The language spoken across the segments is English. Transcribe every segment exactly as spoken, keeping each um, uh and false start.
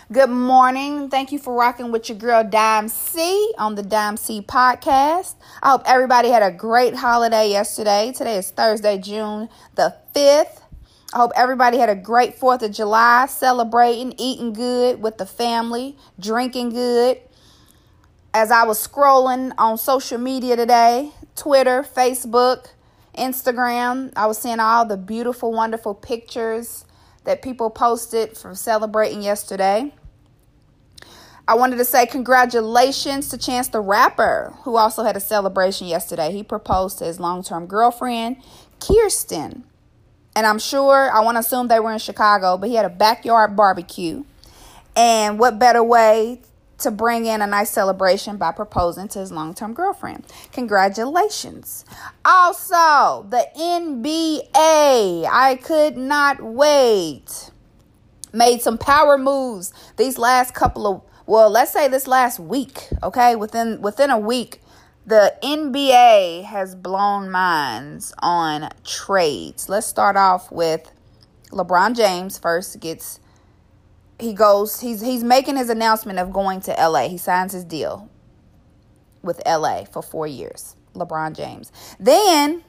Good morning. Thank you for rocking with your girl Dime C on the Dime C podcast. I hope everybody had a great holiday yesterday. Today is Thursday, June the fifth. I hope everybody had a great fourth of July, celebrating, eating good with the family, drinking good. As I was scrolling on social media today, Twitter, Facebook, Instagram, I was seeing all the beautiful, wonderful pictures that people posted from celebrating yesterday. I wanted to say congratulations to Chance the Rapper, who also had a celebration yesterday. He proposed to his long-term girlfriend, Kirsten. And I'm sure, I want to assume they were in Chicago, but he had a backyard barbecue. And what better way to bring in a nice celebration by proposing to his long-term girlfriend. Congratulations. Also, the N B A, I could not wait, made some power moves these last couple of, well, let's say this last week, okay? Within within a week, the N B A has blown minds on trades. Let's start off with LeBron James first gets He goes, he's he's making his announcement of going to L A. He signs his deal with L A for four years. LeBron James. Then,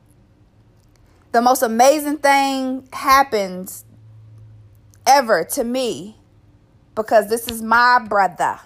the most amazing thing happens ever to me, because this is my brother.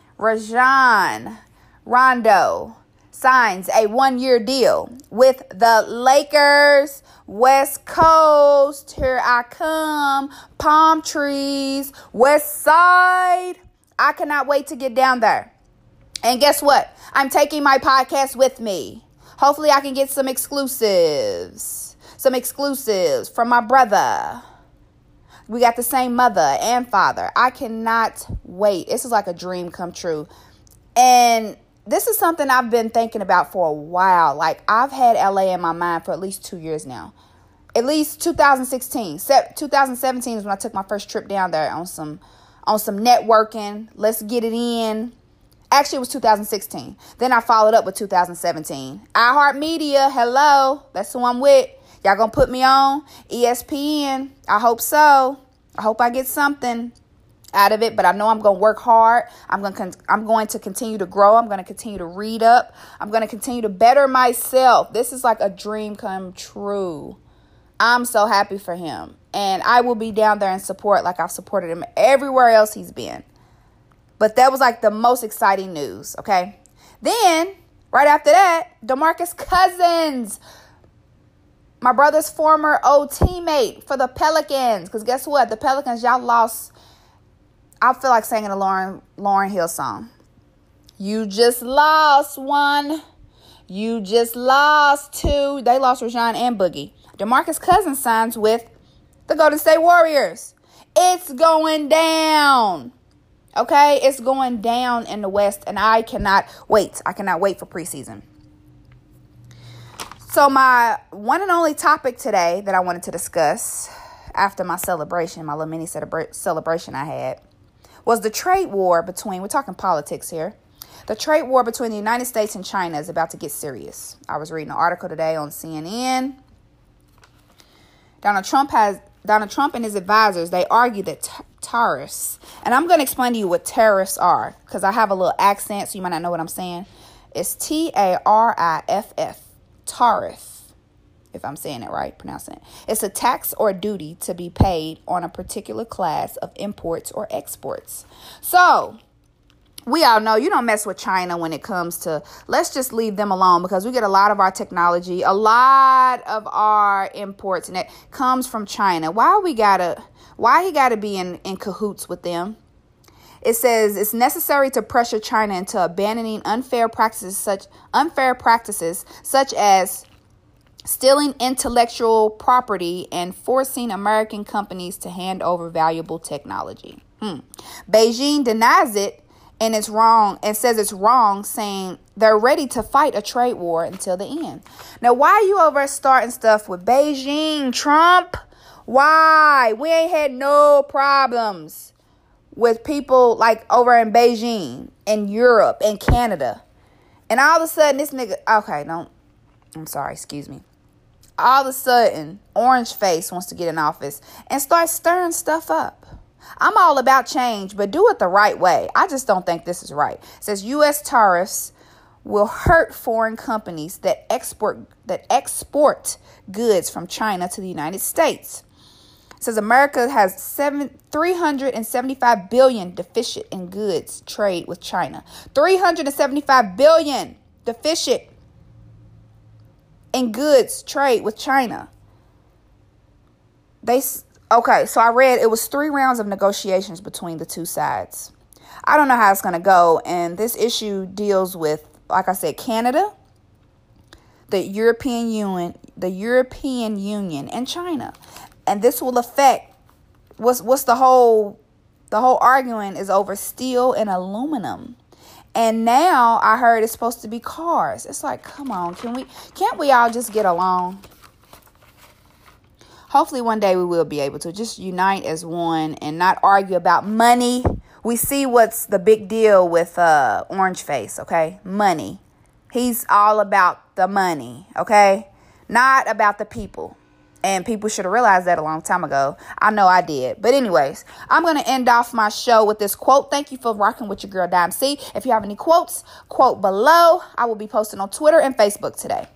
Rajon Rondo signs a one-year deal with the Lakers. West Coast, here I come, palm trees, West Side. I cannot wait to get down there. And guess what? I'm taking my podcast with me. Hopefully I can get some exclusives, some exclusives from my brother. We got the same mother and father. I cannot wait. This is like a dream come true. And this is something I've been thinking about for a while. Like, I've had L A in my mind for at least two years now. At least two thousand sixteen. twenty seventeen is when I took my first trip down there on some on some networking. Let's get it in. Actually, it was two thousand sixteen. Then I followed up with two thousand seventeen. iHeartMedia, hello. That's who I'm with. Y'all gonna put me on? E S P N. I hope so. I hope I get something out of it, but I know I'm going to work hard. I'm going to I'm going to continue to grow. I'm going to continue to read up. I'm going to continue to better myself. This is like a dream come true. I'm so happy for him. And I will be down there and support like I've supported him everywhere else he's been. But that was like the most exciting news, okay? Then, right after that, DeMarcus Cousins, my brother's former old teammate for the Pelicans. Because guess what? The Pelicans, y'all lost. I feel like singing a Lauren, Lauryn Hill song. You just lost one. You just lost two. They lost Rajon and Boogie. DeMarcus Cousins signs with the Golden State Warriors. It's going down. Okay? It's going down in the West, and I cannot wait. I cannot wait for preseason. So my one and only topic today that I wanted to discuss after my celebration, my little mini celebra- celebration I had, was the trade war between, we're talking politics here, the trade war between the United States and China is about to get serious. I was reading an article today on C N N. Donald Trump has, Donald Trump and his advisors, they argue that t- tariffs, and I'm going to explain to you what tariffs are, because I have a little accent, so you might not know what I'm saying. It's T A R I F F, tariff. If I'm saying it right, pronouncing it. It's a tax or duty to be paid on a particular class of imports or exports. So, we all know you don't mess with China when it comes to, let's just leave them alone, because we get a lot of our technology, a lot of our imports, and it comes from China. Why we gotta, why he gotta be in, in cahoots with them? It says it's necessary to pressure China into abandoning unfair practices such unfair practices such as stealing intellectual property and forcing American companies to hand over valuable technology. Hmm. Beijing denies it and it's wrong and says it's wrong, saying they're ready to fight a trade war until the end. Now, why are you over starting stuff with Beijing, Trump? Why? We ain't had no problems with people like over in Beijing and Europe and Canada. And all of a sudden this nigga, okay, don't, I'm sorry, excuse me. All of a sudden, Orange Face wants to get in office and start stirring stuff up. I'm all about change, but do it the right way. I just don't think this is right. It says U S tariffs will hurt foreign companies that export that export goods from China to the United States. It says America has seven, three hundred seventy-five billion deficit in goods trade with China. three hundred seventy-five billion deficit in goods trade with China. They okay, so I read it was three rounds of negotiations between the two sides. I don't know how it's going to go, and this issue deals with, like I said, Canada, the European Union, the European Union, and China. And this will affect what's what's the whole the whole argument is over steel and aluminum. And now I heard it's supposed to be cars. It's like, come on, can we can't we all just get along? Hopefully one day we will be able to just unite as one and not argue about money. We see what's the big deal with uh, Orange Face, okay? Money. He's all about the money, okay? Not about the people. And people should have realized that a long time ago. I know I did. But anyways, I'm going to end off my show with this quote. Thank you for rocking with your girl, Dime C. If you have any quotes, quote below. I will be posting on Twitter and Facebook today.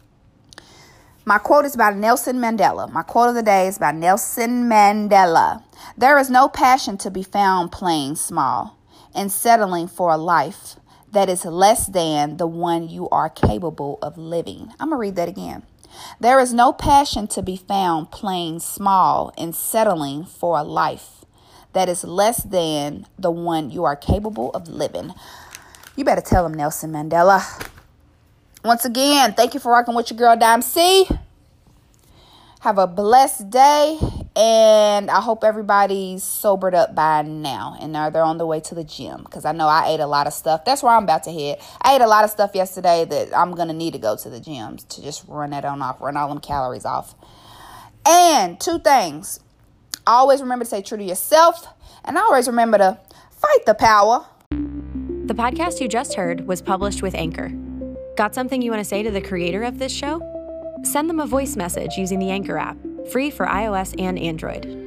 My quote is by Nelson Mandela. My quote of the day is by Nelson Mandela. There is no passion to be found playing small and settling for a life that is less than the one you are capable of living. I'm going to read that again. There is no passion to be found playing small and settling for a life that is less than the one you are capable of living. You better tell him, Nelson Mandela. Once again, thank you for rocking with your girl, Dime C. Have a blessed day, and I hope everybody's sobered up by now, and now they're on the way to the gym, because I know I ate a lot of stuff. That's where I'm about to head. I ate a lot of stuff yesterday that I'm going to need to go to the gym to just run that on off, run all them calories off. And two things. Always remember to stay true to yourself, and always remember to fight the power. The podcast you just heard was published with Anchor. Got something you want to say to the creator of this show? Send them a voice message using the Anchor app, free for iOS and Android.